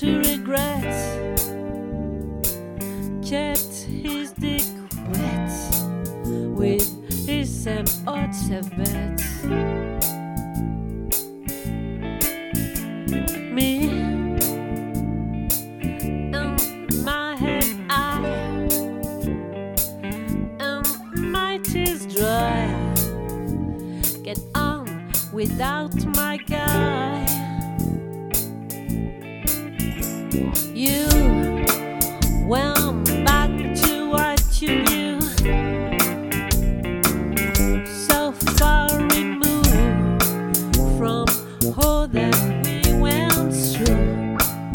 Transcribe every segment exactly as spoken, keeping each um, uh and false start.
to regret, kept his dick wet with his same odd bet. Me and my head I and my tears dry. Get on without my guy. You went back to what you knew, so far removed from all that we went through.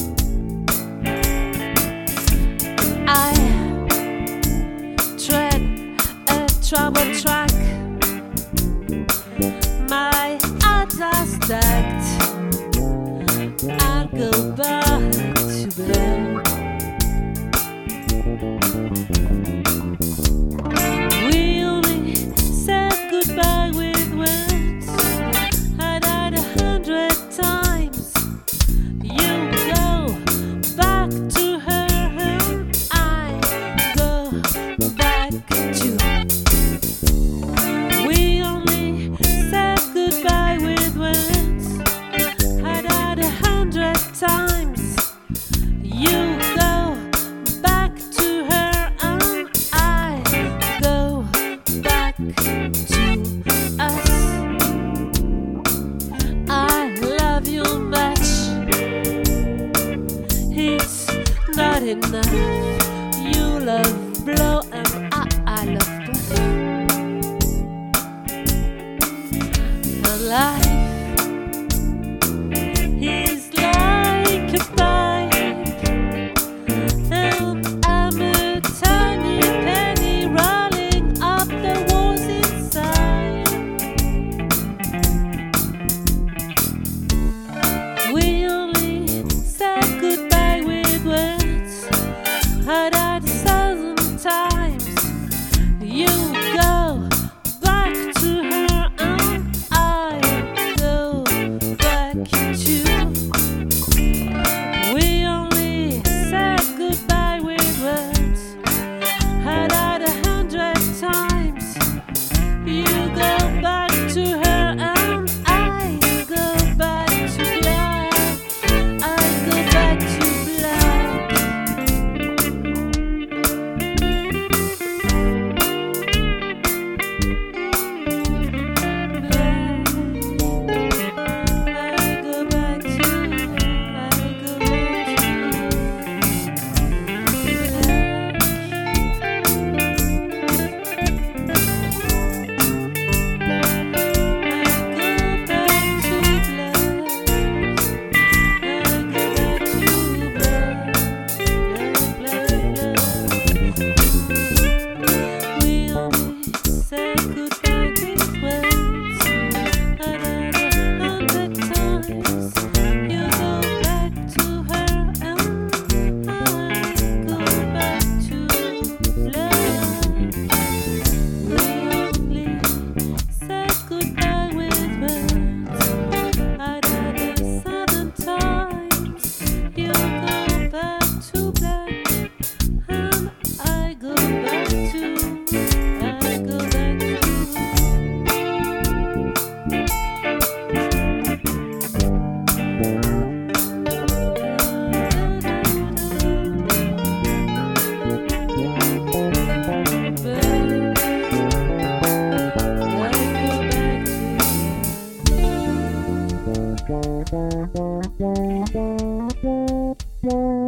I tread a trouble track, my odds are stacked. I'll go back to bed. We only said goodbye with words. I died a hundred times. You go back to her, and I go back to. We only said goodbye with words. I died a hundred times. You go back to her, and I go back to us. I love you much. It's not enough. You love blow and I, I love buff. And life is like a pipe, and I'm a tiny penny rolling up the walls inside. We only said goodbye with words. I died a thousand times. You go back to her, and I go back to. We only said goodbye with words. I died a hundred times. You go back to her, and I go back to black. I go back to I go back to, I go We only said goodbye with words. I died a hundred times. You go back to her, and I go back to love. We only said goodbye with words. I died a thousand times. You go back to black, and I go back to. I go back to. I go back to.